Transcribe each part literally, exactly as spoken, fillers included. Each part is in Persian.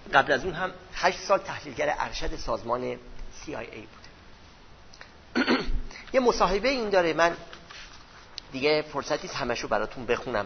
قبل از اون هم هشت سال تحلیلگر ارشد سازمان سی آی ای بوده. یه مصاحبه این داره، من دیگه فرصتی نیست همشو براتون بخونم.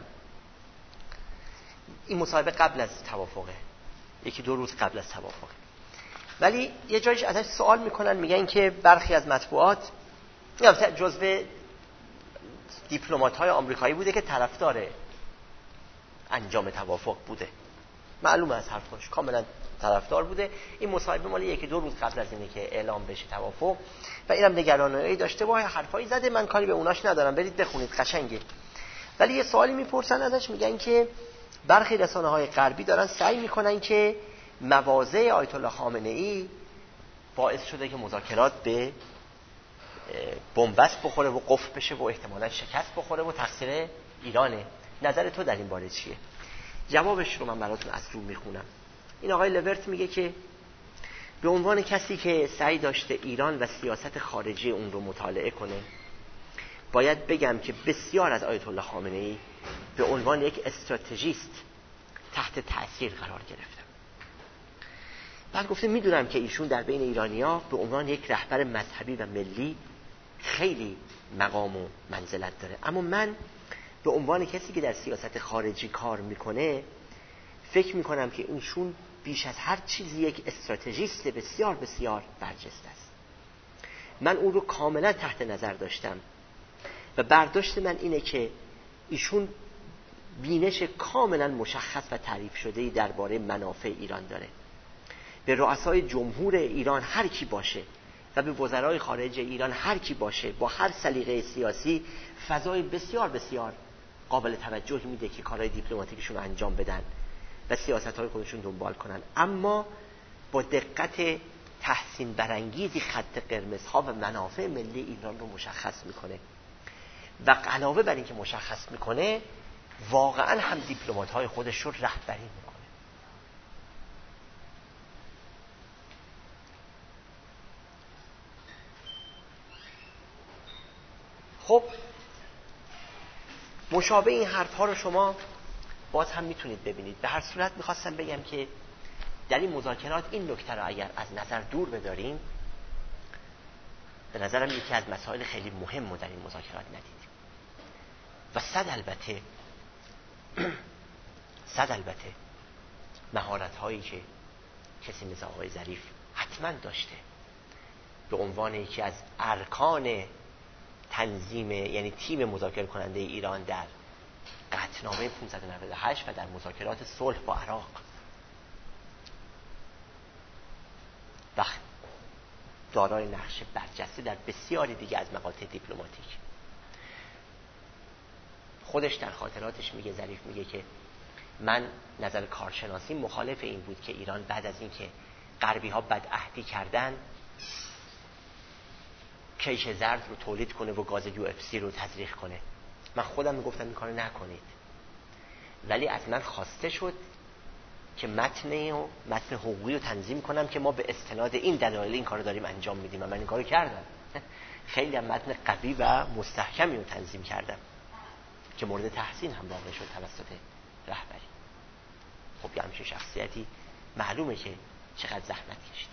این مصاحبه قبل از توافقه، یکی دو روز قبل از توافقه، ولی یه جایش ازش سوال میکنن، میگن که برخی از مطبوعات جزو دیپلمات‌های آمریکایی بوده که طرفدار انجام توافق بوده، معلومه از حرفاش کاملا طرفدار بوده. این مصاحبه مال یکی دو روز قبل از اینه که اعلام بشه توافق و اینم نگرانی‌ای داشته با حرفایی زده، من کاری به اوناش ندارم، برید بخونید قشنگه. ولی یه سوالی میپرسن ازش، میگن که برخی رسانه‌های غربی دارن سعی میکنن که مواضع آیت الله خامنه‌ای باعث شده که مذاکرات به بنبست بخوره و قفل بشه و احتمالاً شکست بخوره و تقصیر ایرانه. نظر تو در این باره چیه؟ جوابش رو من براتون از رو میخونم. این آقای لورت میگه که به عنوان کسی که سعی داشته ایران و سیاست خارجی اون رو مطالعه کنه، باید بگم که بسیار از آیت الله خامنه‌ای به عنوان یک استراتژیست تحت تأثیر قرار گرفتم. بعد گفته میدونم که ایشون در بین ایرانی‌ها به عنوان یک رهبر مذهبی و ملی خیلی مقام و منزلت داره، اما من به عنوان کسی که در سیاست خارجی کار میکنه فکر میکنم که ایشون بیش از هر چیزی یک استراتژیست بسیار بسیار برجسته است. من اون رو کاملا تحت نظر داشتم و برداشت من اینه که ایشون بینش کاملا مشخص و تعریف شده‌ای درباره منافع ایران داره. به رؤسای جمهور ایران هر کی باشه و به وزرای خارجه ایران هر کی باشه با هر سلیقه سیاسی فضای بسیار بسیار قابل توجه میده که کارهای دیپلماتیکشون رو انجام بدن و سیاست‌های خودشون دنبال کنن، اما با دقت تحسین برانگیزی خط قرمزها و منافع ملی ایران رو مشخص میکنه و علاوه بر این که مشخص میکنه واقعا هم دیپلمات‌های خودش رو رهبری میکنه. خب مشابه این حرف‌ها رو شما باز هم میتونید ببینید. به هر صورت میخواستم بگم که در این مذاکرات این نکته رو اگر از نظر دور بداریم، به نظرم یکی از مسائل خیلی مهم رو در این مذاکرات ندیدیم و صد البته صد البته مهارت هایی که کسی مثل آقای ظریف حتما داشته به عنوان یکی از ارکان تنظیم، یعنی تیم مذاکره کننده ایران در قطعنامه پانصد و نود و هشت و در مذاکرات صلح با عراق و دارای نقش برجسته در بسیاری دیگه از مقاطع دیپلماتیک. خودش در خاطراتش میگه، ظریف میگه که من نظر کارشناسی مخالف این بود که ایران بعد از اینکه غربی ها بدعهدی کردن کیش زرد رو تولید کنه و گاز یو اف سی رو تزریق کنه. من خودم میگفتم این کارو نکنید، ولی از من خواسته شد که متن و متن حقوقی رو تنظیم کنم که ما به استناد این دلایل این کارو داریم انجام میدیم و من این کارو کردم. خیلی هم متن قوی و مستحکمی رو تنظیم کردم که مورد تحسین هم واقع شد توسط رهبری. خب یه همچین شخصیتی معلومه که چقدر زحمت کشید.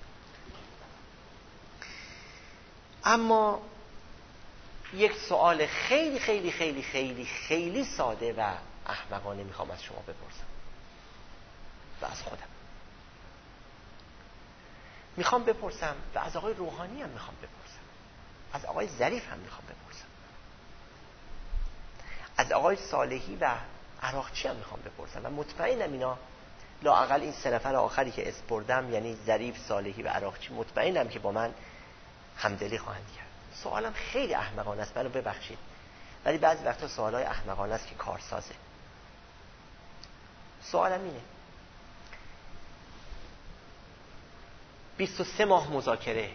اما یک سوال خیلی خیلی خیلی خیلی خیلی ساده و احمقانه میخوام از شما بپرسم و از خودم میخوام بپرسم و از آقای روحانی هم میخوام بپرسم، از آقای ظریف هم میخوام بپرسم، از آقای صالحی و عراقچی هم میخوام بپرسم و مطمئنم اینا لااقل این سه نفر آخری که اسپردم، یعنی ظریف، صالحی و عراقچی، مطمئنم که با من همدلی خواهند کرد. سوالم خیلی احمقانه است، منو ببخشید، ولی بعضی وقتا سوالای احمقانه است که کارسازه. سوالم اینه، بیست و سه ماه مذاکره،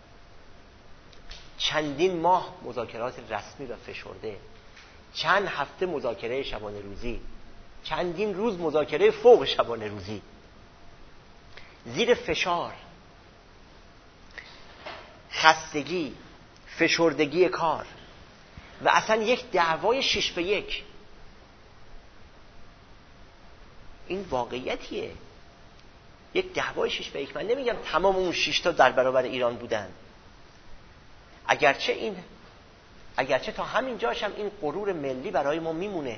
چندین ماه مذاکرات رسمی و فشرده، چند هفته مذاکره شبانه روزی، چندین روز مذاکره فوق شبانه روزی، زیر فشار، خستگی، فشردگی کار و اصلا یک دعوای شش به یک. این واقعیتیه. یک دعوای شش به یک. من نمیگم تمام اون شش تا در برابر ایران بودن، اگرچه این اگرچه تا همین جاش هم این غرور ملی برای ما میمونه.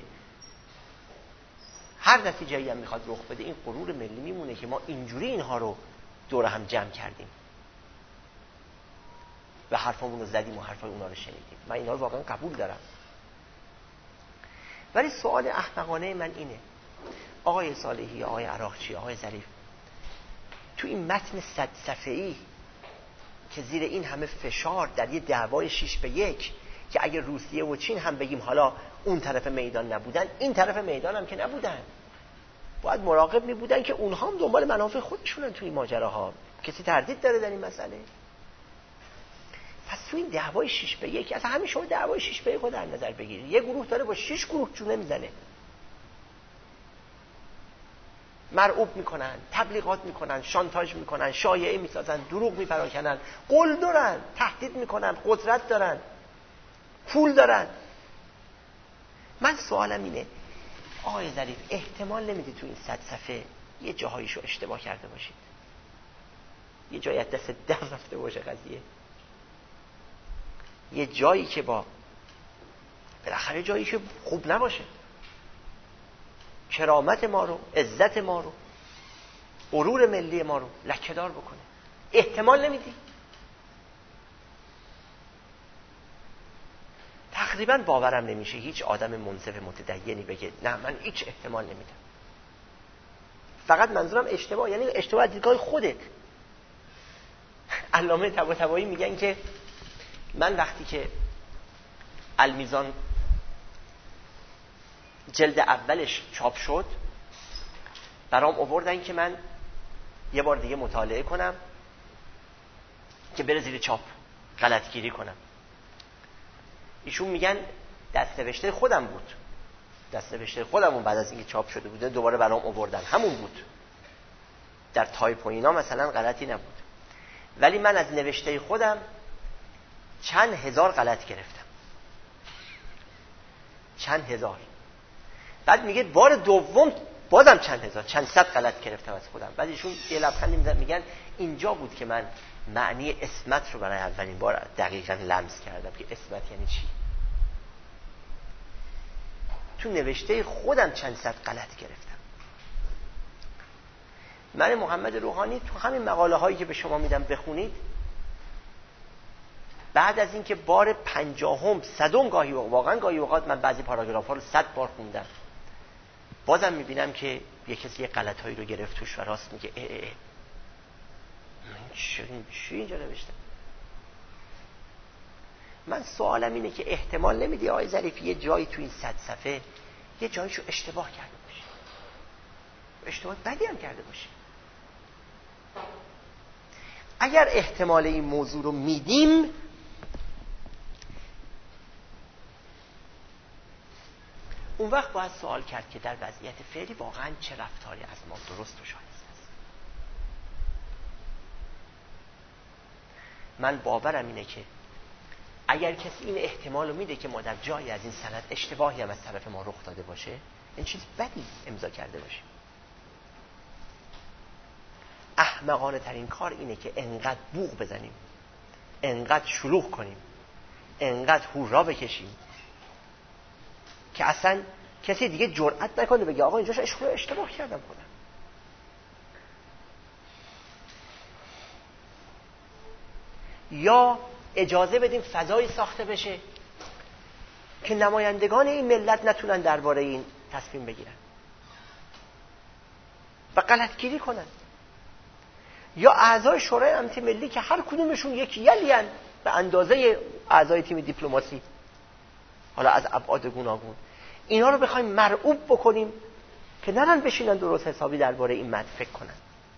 هر نتیجه‌ای هم میخواد رخ بده این غرور ملی میمونه که ما اینجوری اینها رو دور هم جمع کردیم و حرفامون رو زدیم و حرفای اونا رو شنیدیم. من اینا رو واقعا قبول دارم. ولی سوال احمقانه من اینه، آقای صالحی، آقای عراقچی، آقای ظریف، تو این متن صد صفحه‌ای که زیر این همه فشار در یه دعوای شش به یک که اگه روسیه و چین هم بگیم حالا اون طرف میدان نبودن، این طرف میدان هم که نبودن، باید مراقب می بودن که اونها هم دنبال منافع خودشونن توی ماجراها. کسی تردید داره در این مسئله؟ پس توی این دعوای شش به یک، اصلا همین شما دعوای شش به یک رو در نظر بگیرید، یه گروه داره با شش گروه چونه میزنه، مرعوب میکنن، تبلیغات میکنن، شانتاژ میکنن، شایعه میسازن، دروغ میپراکنن، قول دارن، تهدید میکنن، قدرت دارن، پول دارن. من سوالم اینه آقای ظریف، احتمال نمیدی تو این صد صفحه یه جاهایشو اشتباه کرده باشید، یه جایی از دست در رفته باشه قضیه، یه جایی که با بالاخره جایی که خوب نباشه، کرامت ما رو، عزت ما رو، غرور ملی ما رو لکه‌دار بکنه؟ احتمال نمیدی؟ تقریبا باورم نمیشه هیچ آدم منصف متدینی بگه نه من هیچ احتمال نمیدم. فقط منظورم اشتباه، یعنی اشتباه از دیدگاه خودت. علامه طباطبایی میگن که من وقتی که المیزان جلد اولش چاپ شد برام آوردن که من یه بار دیگه مطالعه کنم که بره زیر چاپ غلطگیری کنم. ایشون میگن دست‌نوشته خودم بود، دست‌نوشته خودمون بعد از اینکه چاپ شده بوده دوباره برام آوردن، همون بود، در تایپ و اینا مثلا غلطی نبود، ولی من از نوشته خودم چند هزار غلط گرفتم، چند هزار. بعد میگه بار دوم بازم چند هزار، چند صد غلط گرفتم از خودم. بعد ایشون یه لبخندی میزنن میگن اینجا بود که من معنی اسمت رو برای اولین بار دقیقاً لمس کردم که اسمت یعنی چی. تو نوشته خودم چند صد غلط گرفتم. من محمد روحانی تو همین مقاله هایی که به شما میدم بخونید، بعد از اینکه بار پنجاهم صدم گاهی واقعا گاهی اوقات من بعضی پاراگراف ها رو صد بار خوندم، بازم میبینم که یه کسی یه غلط هایی رو گرفت توش و راست میگه اه اه اه من چی اینجا نوشتم. من سوالم اینه که احتمال نمیدی آقای ظریف یه جایی تو این صد صفحه یه جایشو اشتباه کرده باشی، اشتباه بدی هم کرده باشی؟ اگر احتمال این موضوع رو میدیم، اون وقت باید سوال کرد که در وضعیت فعلی واقعا چه رفتاری از ما درست و شایسته است. من باورم اینه که اگر کسی این احتمال رو میده که ما در جایی از این سند اشتباهی هم از طرف ما رخ داده باشه، این چیز بدی امضا کرده باشیم. احمقانه ترین کار اینه که انقدر بوق بزنیم، انقدر شلوغ کنیم، انقدر هورا بکشیم که اصلا کسی دیگه جرئت نکنه بگه آقا اینجاش اشتباه کردم خودم. یا اجازه بدیم فضایی ساخته بشه که نمایندگان این ملت نتونن درباره این تصمیم بگیرن و غلطگیری کنن، یا اعضای شورای امنیت ملی که هر کدومشون یک یلیان به اندازه اعضای تیم دیپلماسی، حالا از ابعاد گوناگون، اینا رو بخوایم مرعوب بکنیم که نرن بشینن درست حسابی درباره این متن فکر کنن.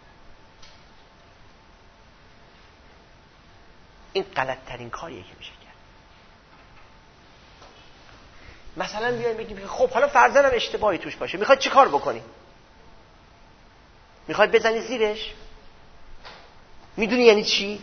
این غلط ترین کاریه که میشه کرد. مثلا بیایم بگیم خب حالا فرضاً هم اشتباهی توش باشه، میخواد چی کار بکنی؟ میخواد بزنی زیرش؟ میدونی یعنی چی؟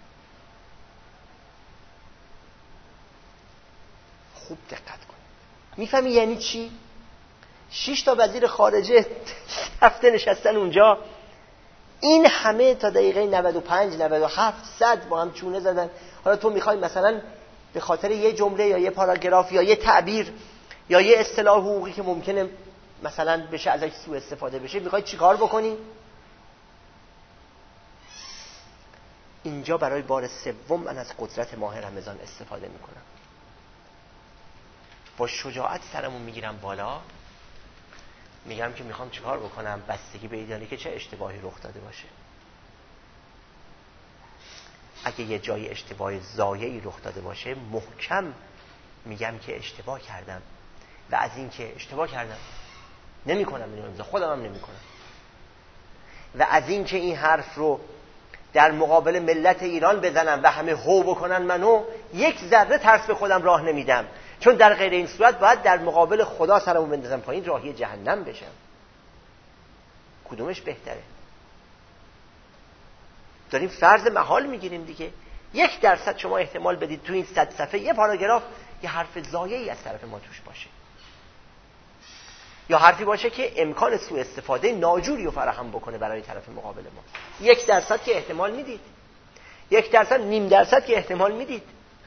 خوب دقت کن. میفهمی یعنی چی؟ شش تا وزیر خارجه رفته نشستن اونجا این همه تا دقیقه نود و پنج نود و هفت صد با هم چونه زدن. حالا تو میخوای مثلا به خاطر یه جمله یا یه پاراگراف یا یه تعبیر یا یه اصطلاح حقوقی که ممکنه مثلا بشه ازش سوء استفاده بشه میخوای چیکار بکنی؟ اینجا برای بار سوم من از قدرت ماه رمضان استفاده میکنم. با شجاعت سرمون میگیرم بالا، میگم که میخوام چیکار بکنم، بستگی به این داره که چه اشتباهی رخ داده باشه. اگه یه جای اشتباه ضایعی رخ داده باشه محکم میگم که اشتباه کردم و از این که اشتباه کردم نمیکنم اینو امضا، خودم هم نمیکنم، و از این که این حرف رو در مقابل ملت ایران بزنم و همه هو بکنن منو، یک ذره ترس به خودم راه نمیدم، چون در غیر این صورت باید در مقابل خدا سرمو بندازم پایین، راهی جهنم بشم. کدومش بهتره؟ داریم فرض محال میگیریم دیگه. یک درصد شما احتمال بدید تو این صد صفحه یه پاراگراف یه حرف ضایعی از طرف ما توش باشه، یا حرفی باشه که امکان سوء استفاده ناجوری رو فراهم بکنه برای طرف مقابل ما. یک درصد که احتمال میدید، یک درصد، نیم درصد که احتمال میدید.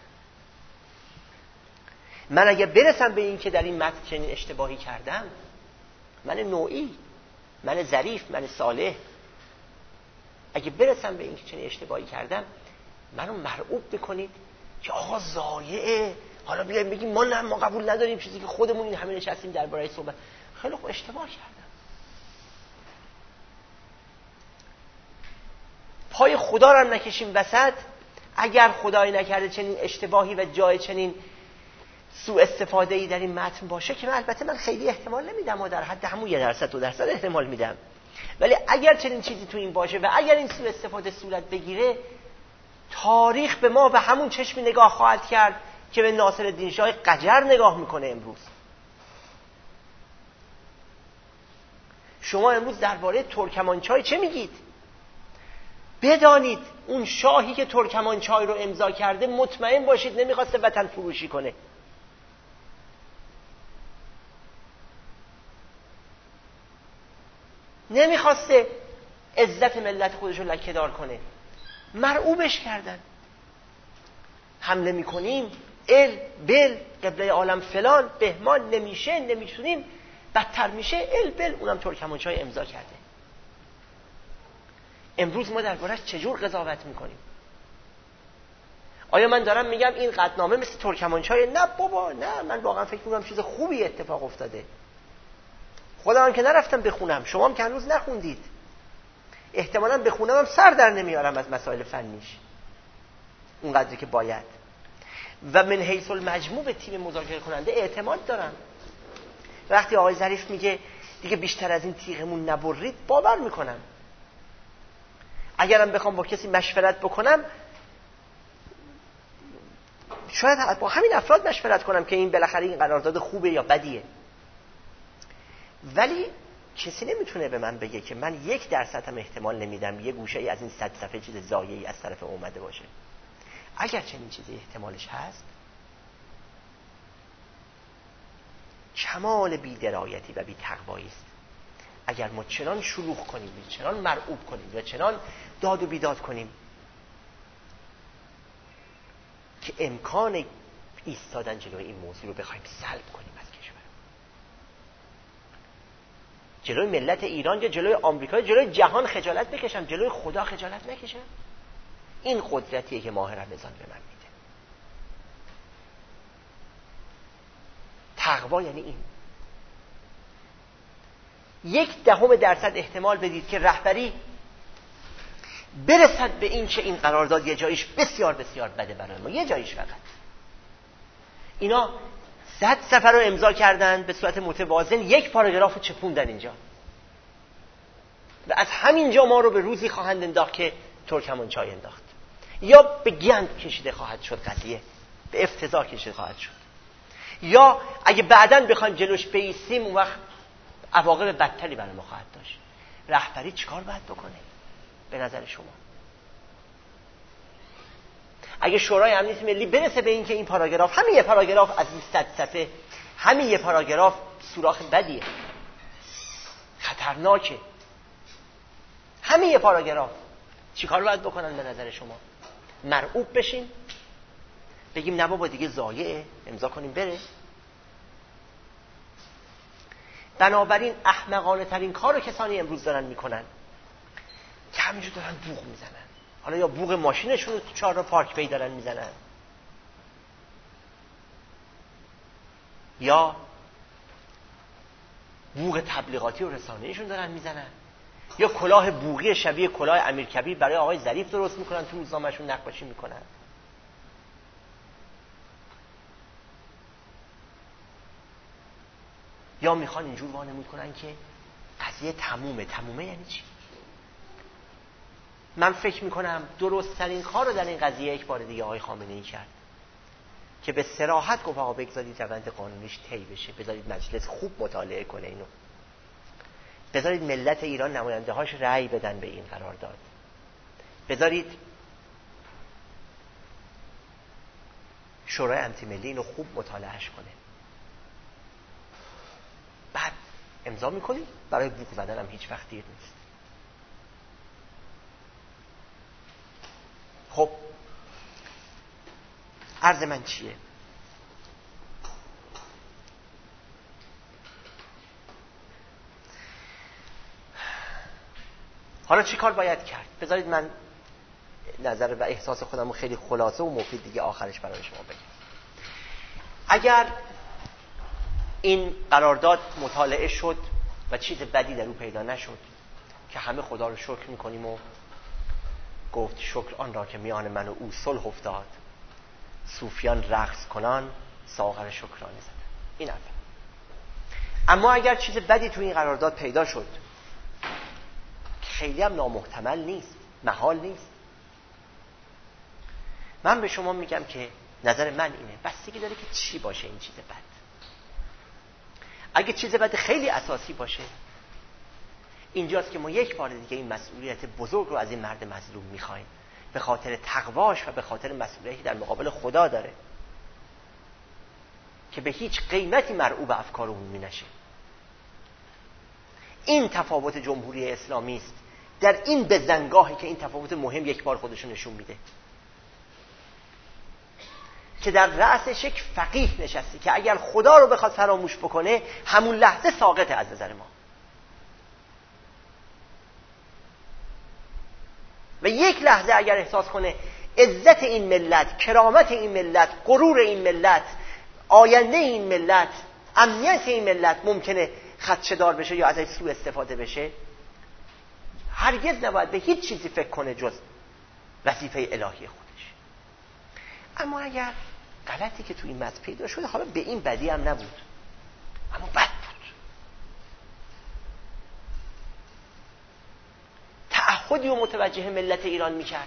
من اگه برسم به این که در این متن چنین اشتباهی کردم، من نوعی، من ظریف، من صالح، اگه برسم به این که چنین اشتباهی کردم، منو مرعوب بکنید که آقا ضایعه، حالا بیایم بگیم ما نه، ما قبول نداریم چیزی که خودمون این همه نشستیم درباره صحبت. خیلی خوب، اشتباه کردم. پای خدا رو نکشیم وسط. اگر خدای نکرده چنین اشتباهی و جای چنین سوء استفاده ای در این متن باشه که من البته من خیلی احتمال نمیدم و در حد همون یه درصد دو درصد احتمال میدم، ولی اگر چنین چیزی تو این باشه و اگر این سوء استفاده صورت بگیره، تاریخ به ما به همون چشمی نگاه خواهد کرد که به ناصرالدین شاه قجر نگاه میکنه امروز. شما امروز درباره ترکمانچای چه میگید؟ بدانید اون شاهی که ترکمانچای رو امضا کرده، مطمئن باشید نمیخواسته وطن فروشی کنه. نمیخواسته عزت ملت خودش رو لکه‌دار کنه. مرعوبش کردن. حمله میکنیم، ال بل قبله عالم فلان بهمان، نمیشه، نمیتونیم، بدتر میشه، ال بل. اونم ترکمانچای امضا کرده. امروز ما درباره‌اش چجور قضاوت میکنیم؟ آیا من دارم میگم این قطعنامه مثل ترکمانچای؟ نه بابا، نه، من واقعا فکر میکنم چیز خوبی اتفاق افتاده. خودم هم که نرفتم بخونم، شما هم که هنوز نخوندید. احتمالاً بخونم هم سر در نمیارم از مسائل فنیش اونقدری که باید، و من حیث المجموع به تیم مذاکره کننده اعتماد دارم. وقتی آقای ظریف میگه دیگه بیشتر از این تیغمون نبرید، باور میکنم. اگرم بخوام با کسی مشورت بکنم، شاید با همین افراد مشورت کنم که این بالاخره این قرارداد خوبه یا بدیه، ولی کسی نمیتونه به من بگه که من یک درصد هم احتمال نمیدم یه گوشه ای از این صد صفحه چیز ضایعی از طرف اومده باشه. اگر چنین چیزی احتمالش هست، کمال بی‌درایتی و بی‌تقوایی است. اگر ما چنان شلوغ کنیم، چنان مرعوب کنیم و چنان داد و بیداد کنیم که امکان ایستادن جلوی این موضوع رو بخوایم سلب کنیم از کشور، جلوی ملت ایران یا جلوی آمریکا، جلوی جهان خجالت بکشم، جلوی خدا خجالت نکشم. این قدرتیه که ماه رمضان به من میده. تقوا یعنی این. یک دهم درصد احتمال بدید که رهبری برسد به این که این قرارداد یه جایش بسیار بسیار بده برای ما، یه جایش فقط. اینا صد سفر رو امضا کردن به صورت متوازن، یک پاراگراف رو چپوندن اینجا و از همینجا ما رو به روزی خواهند انداخت که ترکمانچای انداخت، یا به گند کشیده خواهد شد قضیه، به افتضاح کشیده خواهد شد، یا اگه بعداً بخوایم جلوش بایستیم اون وقت عواقب بدتری برای ما خواهد داشت. رهبری چیکار باید بکنه به نظر شما؟ اگه شورای امنیت ملی برسه به این که این پاراگراف، همین یه پاراگراف از این صد صفحه، همین یه پاراگراف سوراخ بدیه، خطرناکه، همین همه پاراگراف چیکار باید بکنن به نظر شما؟ مرعوب بشیم بگیم نه بابا دیگه ضایعه، امضا کنیم بره؟ بنابراین احمقانه ترین کار رو کسانی امروز دارن میکنن که همینجور دارن بوق میزنن. حالا یا بوق ماشینشون رو تو چهار راه پارک وی دارن میزنن، یا بوق تبلیغاتی و رسانه‌ایشون دارن میزنن، یا کلاه بوقی شبیه کلاه امیرکبیر برای آقای ظریف درست میکنن، تو روزنامه‌شون نقاشی میکنن. یا میخوان اینجور وانمود کنن که قضیه تمومه. تمومه یعنی چی؟ من فکر میکنم درست ترین کار رو در این قضیه یک بار دیگه آقای خامنه‌ای کرد که به صراحت گفت آقا بگذارید روند قانونیش طی بشه، بذارید مجلس خوب مطالعه کنه اینو، بذارید ملت ایران نماینده هاش رأی بدن به این قرارداد، بذارید شورای امتی ملی اینو خوب مطالعهش کنه، بعد امضا میکنید. برای بوق زدن هم هیچ وقت دیر نیست. خب عرض من چیه؟ حالا چی کار باید کرد؟ بذارید من نظر و احساس خودم رو خیلی خلاصه و مفید دیگه آخرش برای شما بگم. اگر این قرارداد مطالعه شد و چیز بدی در او پیدا نشد که همه خدا رو شکر میکنیم و گفت شکر آن را که میان من و او صلح افتاد، صوفیان رقص کنان ساغر شکرانه زدن. این اول. اما اگر چیز بدی تو این قرارداد پیدا شد که خیلی هم نامحتمل نیست، محال نیست، من به شما میگم که نظر من اینه، بستگی داره که چی باشه این چیز بد. اگه چیز بد خیلی اساسی باشه، اینجاست که ما یک بار دیگه این مسئولیت بزرگ رو از این مرد مظلوم میخوایم، به خاطر تقواش و به خاطر مسئولیتی در مقابل خدا داره که به هیچ قیمتی مرعوب افکار عمومی نشه. این تفاوت جمهوری اسلامی است در این بزنگاهی که این تفاوت مهم یک بار خودشو نشون میده، که در رأسش یک فقیه نشسته که اگر خدا رو بخواد فراموش بکنه همون لحظه ساقطه از نظر ما. و یک لحظه اگر احساس کنه عزت این ملت، کرامت این ملت، غرور این ملت، آینده این ملت، امنیت این ملت ممکنه خدشه‌دار بشه یا ازش سوء استفاده بشه، هرگز نباید به هیچ چیزی فکر کنه جز وظیفه الهی خودش. اما اگر غلطی که تو این متن پیدا شده حالا به این بدی هم نبود، اما بد بود، تعهدی و متوجه ملت ایران میکرد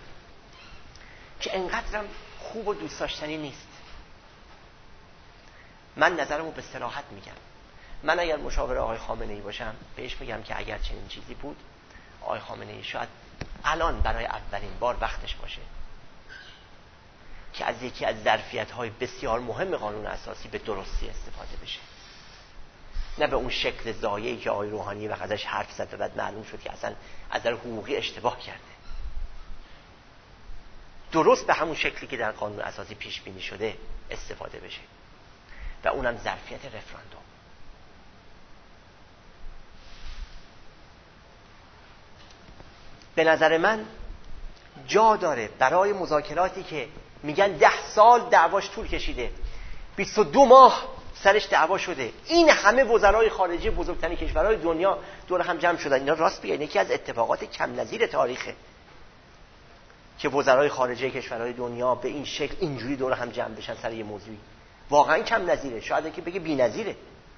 که انقدرم خوب و دوست داشتنی نیست، من نظرمو به صراحت میگم. من اگر مشاور آقای خامنه‌ای باشم بهش میگم که اگر چنین چیزی بود، آقای خامنه‌ای شاید الان برای اولین بار وقتش باشه که از یکی از ظرفیت‌های بسیار مهم قانون اساسی به درستی استفاده بشه، نه به اون شکل ضایعی که آقای روحانی وقت ازش حرف زد و بعد معلوم شد که اصلا از نظر حقوقی اشتباه کرده. درست به همون شکلی که در قانون اساسی پیش بینی شده استفاده بشه و اونم ظرفیت رفراندوم. به نظر من جا داره برای مذاکراتی که میگن ده سال دعواش طول کشیده، بیست و دو ماه سرش دعوا شده، این همه وزرای خارجه بزرگترین کشورهای دنیا دور هم جمع شدن. اینا راست بگن یکی از اتفاقات کم نظیر تاریخه که وزرای خارجه کشورهای دنیا به این شکل اینجوری دور هم جمع بشن سر یه موضوعی. واقعا کم نظیره، شاید یکی بگه بی‌نظیره.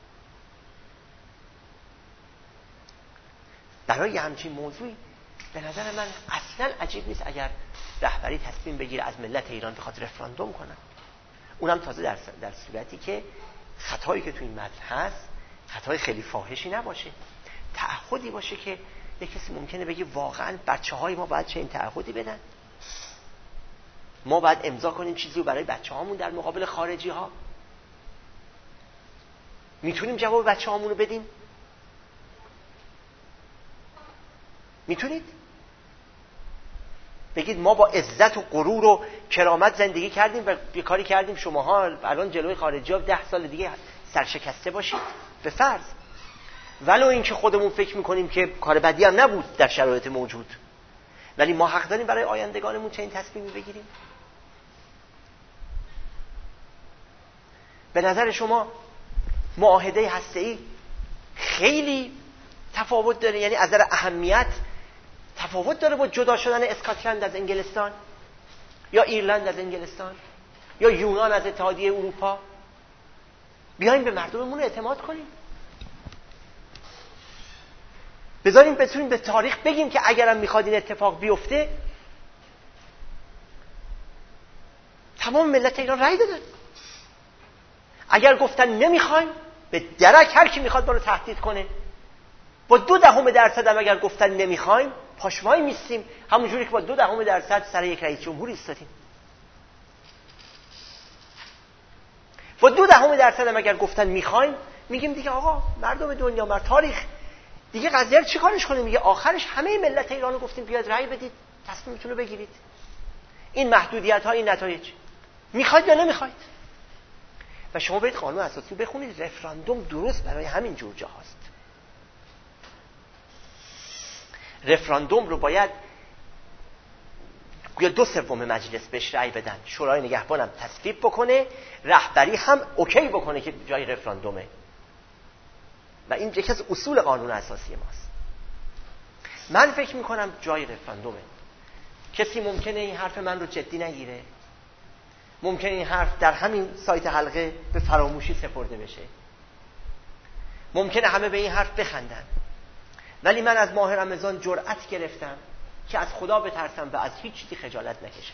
برای همچین موضوعی به نظر من اصلا عجیب نیست اگر رهبری تصمیم بگیره از ملت ایران بخواد رفراندوم کنه، اونم تازه در, در صورتی که خطایی که تو این متن هست خطای خیلی فاحشی نباشه، تعهدی باشه که یک کسی ممکنه بگه واقعا بچه‌های ما باید چه این تعهدی بدن، ما باید امضا کنیم چیزی رو برای بچه‌هامون در مقابل خارجی ها. میتونیم جواب بچه‌هامون رو بدیم؟ میتونید بگید ما با عزت و غرور و کرامت زندگی کردیم و یه کاری کردیم شماها الان جلوی خارجی‌ها ده سال دیگه سرشکسته باشید؟ به فرض، ولو اینکه خودمون فکر میکنیم که کار بدی هم نبود در شرایط موجود، ولی ما حق داریم برای آیندگانمون چنین تصمیمی بگیریم؟ به نظر شما معاهده هسته‌ای خیلی تفاوت داره، یعنی از نظر اهمیت تفاوت داره با جدا شدن اسکاتلند از انگلستان یا ایرلند از انگلستان یا یونان از اتحادیه اروپا؟ بیایم به مردممون اعتماد کنیم، بذاریم بتونیم به تاریخ بگیم که اگرم میخواد این اتفاق بیفته تمام ملت ایران رأی دادن. اگر گفتن نمیخوایم، به درک هر کی میخواد ما رو تهدید کنه، با دو دهم درصد هم اگر گفتن نمیخوایم پاشمای میستیم، همونجوری که با دو دهم درصد سر یک رئیس جمهور ایستادیم. با دو دهم درصد هم اگر گفتن میخوایم، میگیم دیگه آقا مردم دنیا، مر تاریخ دیگه قضیه رو چیکارش کنیم؟ میگه آخرش همه ملت ایران رو گفتیم بیاد رأی بدید، تصمیمتون رو بگیرید. این محدودیت ها، این نتایج، میخواید یا نمیخواید؟ و شما برید قانون اساسی بخونید، رفراندوم درست برای همین جور جاهاست. رفراندوم رو باید یا دو سوم مجلس بهش رأی بدن، شورای نگهبان هم تصویب بکنه، رهبری هم اوکی بکنه که جای رفراندومه. و این یکی از اصول قانون اساسی ماست. من فکر میکنم جای رفراندومه. کسی ممکنه این حرف من رو جدی نگیره، ممکنه این حرف در همین سایت حلقه به فراموشی سپرده بشه، ممکنه همه به این حرف بخندن، ولی من از ماه رمضان جرأت گرفتم که از خدا بترسم و از هیچ چیزی خجالت نکشم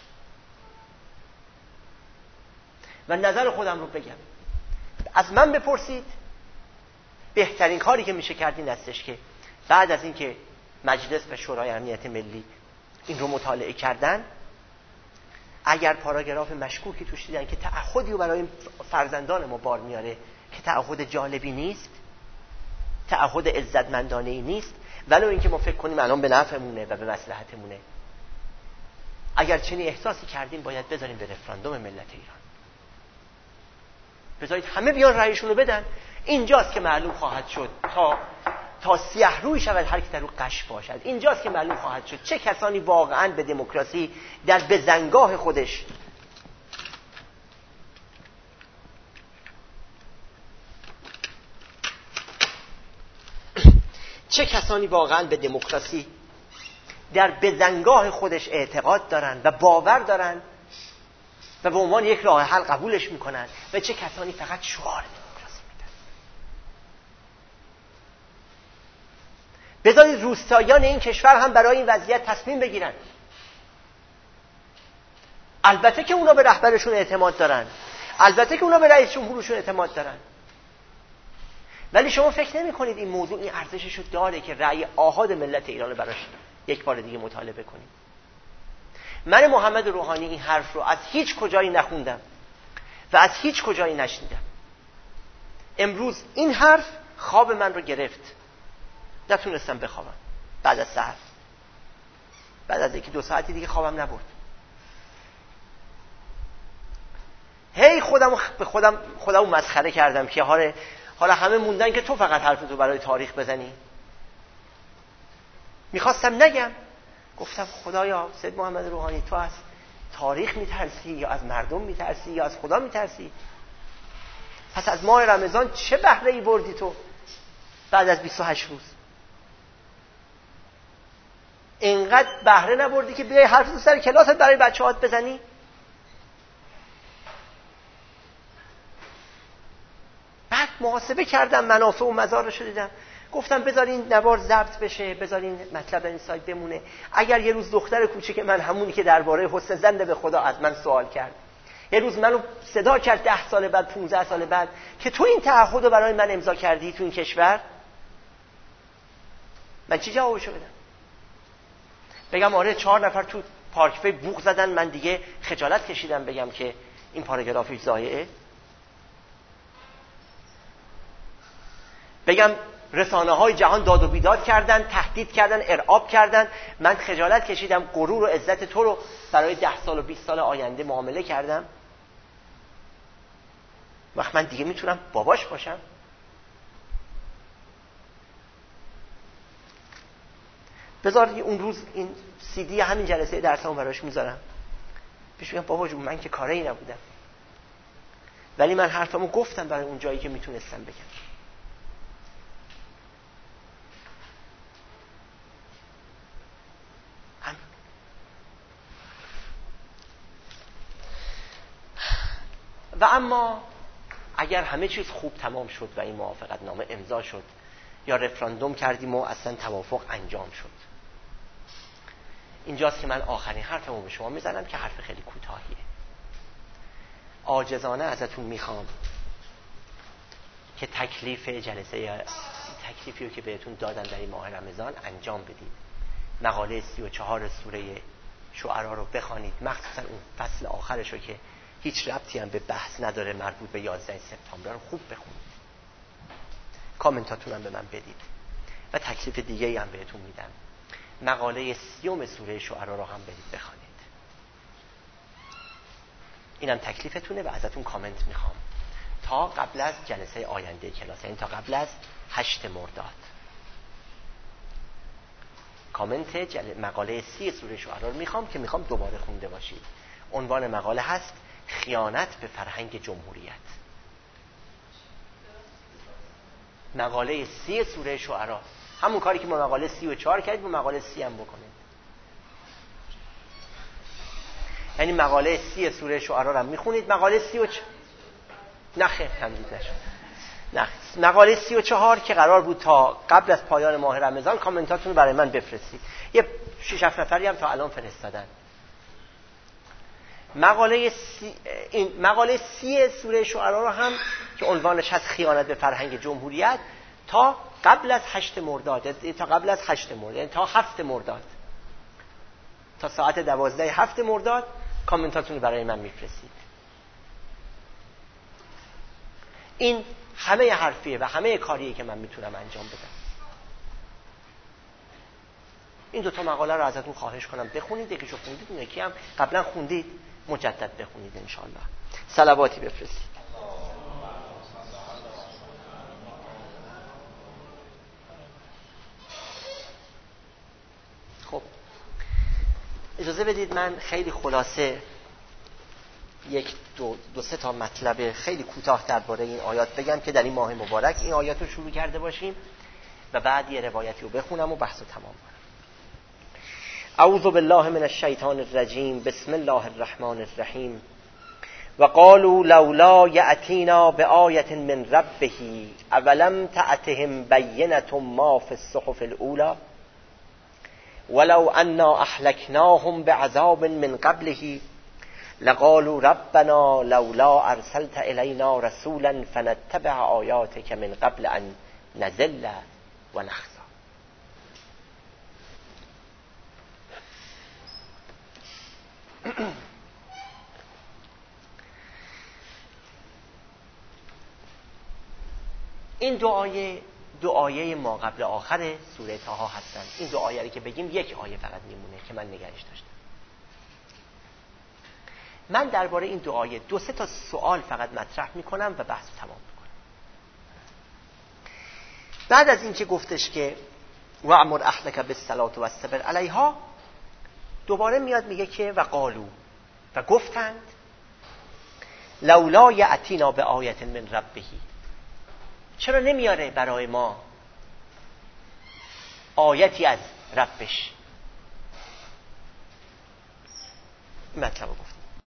و نظر خودم رو بگم. از من بپرسید، بهترین کاری که میشه کرد این هستش که بعد از اینکه مجلس و شورای امنیت ملی این رو مطالعه کردن، اگر پاراگراف مشکوکی توش دیدن که تعهدی رو برای فرزندان ما بار میاره که تعهد جالبی نیست، تعهد عزتمندانه‌ای نیست، ولو اینکه ما فکر کنیم الان به نفعمونه و به مصلحتمونه، اگر چنین احساسی کردیم باید بذاریم به رفراندوم ملت ایران، بذارید همه بیان رأیشون رو بدن. اینجاست که معلوم خواهد شد تا تا سیاه روی شود هر کی در رو قش باشد. اینجاست که معلوم خواهد شد چه کسانی واقعاً به دموکراسی در بزنگاه خودش چه کسانی واقعاً به دموکراسی در بزنگاه خودش اعتقاد دارن و باور دارن و به عنوان یک راه حل قبولش میکنن و چه کسانی فقط شعار دموکراسی میدن. بذارید روستاییان این کشور هم برای این وضعیت تصمیم بگیرن. البته که اونا به رهبرشون اعتماد دارن، البته که اونا به رئیس جمهورشون اعتماد دارن، ولی شما فکر نمی کنید این موضوع این ارزششو داره که رأی آحاد ملت ایران رو براش یک بار دیگه مطالعه کنیم؟ من محمد روحانی این حرف رو از هیچ کجایی نخوندم و از هیچ کجایی نشنیدم. امروز این حرف خواب من رو گرفت، نتونستم بخوابم. بعد از سحر، بعد از یکی دو ساعتی دیگه خوابم نبرد. هی خودم به خودم خودم مسخره کردم که حالا حالا همه موندن که تو فقط حرفتو برای تاریخ بزنی. میخواستم نگم، گفتم خدایا سید محمد روحانی تو از تاریخ میترسی یا از مردم میترسی یا از خدا میترسی؟ پس از ماه رمضان چه بهره ای بردی تو بعد از بیست و هشت روز؟ اینقدر بهره نبردی که بیای حرفتو سر کلاست برای بچه‌هات بزنی؟ بعد محاسبه کردم، منافع و مضارش رو دیدم، گفتم بذار این نوار ضبط بشه، بذار این مطلب در این سایت بمونه. اگر یه روز دختر کوچیک من، همونی که درباره حسن زن به خدا از من سوال کرد، یه روز منو صدا کرد ده سال بعد، پونزده سال بعد، که تو این تعهد رو برای من امضا کردی تو این کشور، من چی جوابشو بدم؟ بگم آره چهار نفر تو پارکوی بوق زدن، من دیگه خجالت کشیدم بگم که این پاراگرافی ضایعه؟ بگم رسانه های جهان داد و بیداد کردن، تهدید کردن، ارعاب کردن. من خجالت کشیدم، غرور و عزت تو رو برای ده سال و بیست سال آینده معامله کردم. وقت من دیگه میتونم باباش باشم؟ بذار اون روز این سی دی همین جلسه درسمو براش میذارم، پیش میگم بابا جون من که کاری نبودم، ولی من حرفمو گفتم برای اون جایی که میتونستم بگم. هم. و اما اگر همه چیز خوب تمام شد و این موافقت نامه امضا شد یا رفراندوم کردیم و اصلا توافق انجام شد، اینجاست که من آخرین حرفمو به شما میزنم که حرف خیلی کوتاهیه. عاجزانه ازتون میخوام که تکلیف جلسه تکلیفی رو که بهتون دادن در این ماه رمضان انجام بدید. مقاله سی و چهار سوره شعرا رو بخوانید، مخصوصا اون فصل آخرش رو که هیچ ربطی هم به بحث نداره، مربوط به یازده سپتامبر، رو خوب بخونید. کامنتاتون هم به من بدید و تکلیف دیگه هم بهتون میدم. مقاله سیوم سوره شعرا رو هم برید بخوانید. اینم تکلیفتونه و ازتون کامنت میخوام تا قبل از جلسه آینده کلاس، یعنی تا قبل از هشت مرداد. کامنت جل... مقاله سی سوره شعرا رو میخوام که میخوام دوباره خونده باشید. عنوان مقاله هست خیانت به فرهنگ جمهوریت. مقاله سی سوره شعرا، همون کاری که ما مقاله سی و چهار کردیم با مقاله سی هم بکنید. یعنی مقاله سی سوره شعرا رو هم میخونید، مقاله سی و چ... نخه تمدید نشد نه مقاله سی و چهار که قرار بود تا قبل از پایان ماه رمضان کامنتاتون رو برای من بفرستید. یه شش هفت نفری هم تا الان فرستادن. مقاله سی... این مقاله سی سوره شعرا رو هم که عنوانش هست خیانت به فرهنگ جمهوریت، تا قبل از هشت مرداد، تا قبل از هشت مرداد، یعنی تا هفت مرداد، تا ساعت دوازده هفت مرداد کامنتاتون رو برای من میفرستید. این همه حرفیه و همه کاریه که من میتونم انجام بدم. این دوتا مقاله رو ازتون خواهش کنم بخونید. یکیشو خوندید، اون یکی هم قبلا خوندید، مجدد بخونید انشالله. صلواتی بفرستید. خب اجازه بدید من خیلی خلاصه یک دو, دو سه تا مطلب خیلی کوتاه درباره این آیات بگم که در این ماه مبارک این آیات رو شروع کرده باشیم و بعد یه روایتی رو بخونم و بحث رو تمام کنم. اعوذ بالله من الشیطان الرجیم، بسم الله الرحمن الرحیم. و قالوا لولا یأتینا بآیة من ربه اولم تأتهم بینة ما فی الصحف الاولی ولو انا اهلکناهم بعذاب من قبله لقالوا ربنا لولا ارسلت الینا رسولا فنتبع آیاتک من قبل ان نذل و نخزی. این دو آیه دو آیه ما قبل آخر سوره طه هستن. این دو آیه که بگیم یک آیه فقط میمونه که من نگهش داشتم. من درباره این دو آیه دو سه تا سوال فقط مطرح میکنم و بحث تمام میکنم. بعد از این که گفتش که وأمر اهلک بالصلاة واصطبر علیها، دوباره میاد میگه که و قالو، و گفتند لولا یأتینا بآیة من ربه، چرا نمیاره برای ما آیتی از ربش. مطلب گفت